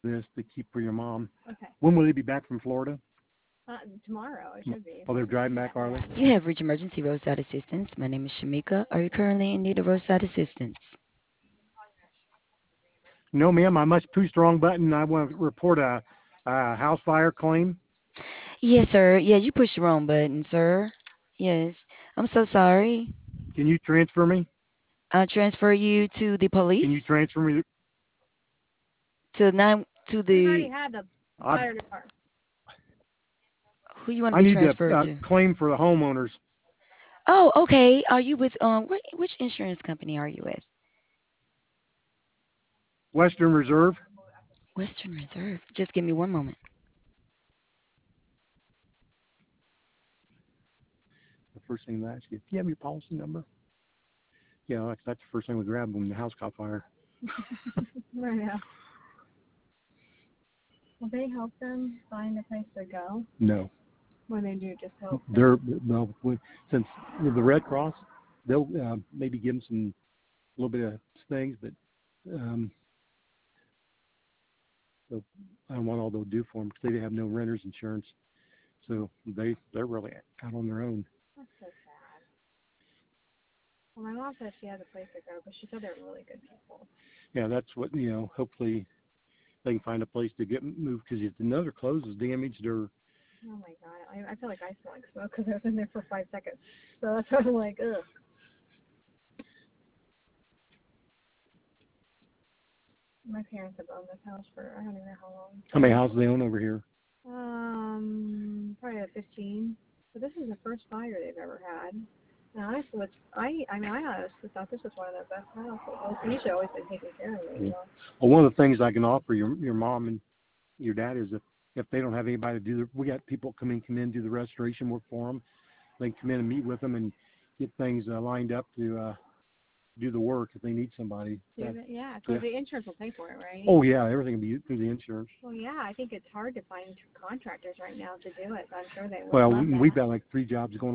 this to keep for your mom. Okay. When will they be back from Florida? Tomorrow, it should be. Oh, they're driving back, are they? You have reached emergency roadside assistance. My name is Shamika. Are you currently in need of roadside assistance? No, ma'am. I must push the wrong button. I want to report a house fire claim. Yes, sir. Yeah, you pushed the wrong button, sir. Yes. I'm so sorry. Can you transfer me? I'll transfer you to the police? Can you transfer me? To We already the had the fire department. who you want to I be need to transferred to? claim for the homeowners. Oh, okay. Are you with which insurance company are you with? Western Reserve. Western Reserve. Just give me one moment. The first thing they ask you, do you have your policy number? Yeah, that's the first thing we grab when the house caught fire. Right now. Will they help them find a place to go? No. When they do, just help. Since with the Red Cross, they'll maybe give them a little bit of things, but so I don't know what all they'll do for them because they have no renter's insurance, so they're really out on their own. That's so sad. Well, my mom said she has a place to go, but she said they're really good people. Yeah, that's what hopefully they can find a place to get moved because if another clothes is damaged or. Oh my god, I feel like I smell like smoke because I was in there for 5 seconds. So that's why I'm like, ugh. My parents have owned this house for I don't even know how long. How many houses they own over here? Probably 15. But this is the first fire they've ever had. And honestly, I honestly thought this was one of the best houses. Well, Tanisha always been taking care of me. Yeah. Well, one of the things I can offer your mom and your dad is if they don't have anybody to do we got people come in do the restoration work for them. They can come in and meet with them and get things lined up to do the work if they need somebody. Yeah, because the insurance will pay for it, right? Oh yeah, everything will be through the insurance. Well, yeah, I think it's hard to find contractors right now to do it. So I'm sure they will. Well, we've got like 3 jobs going on.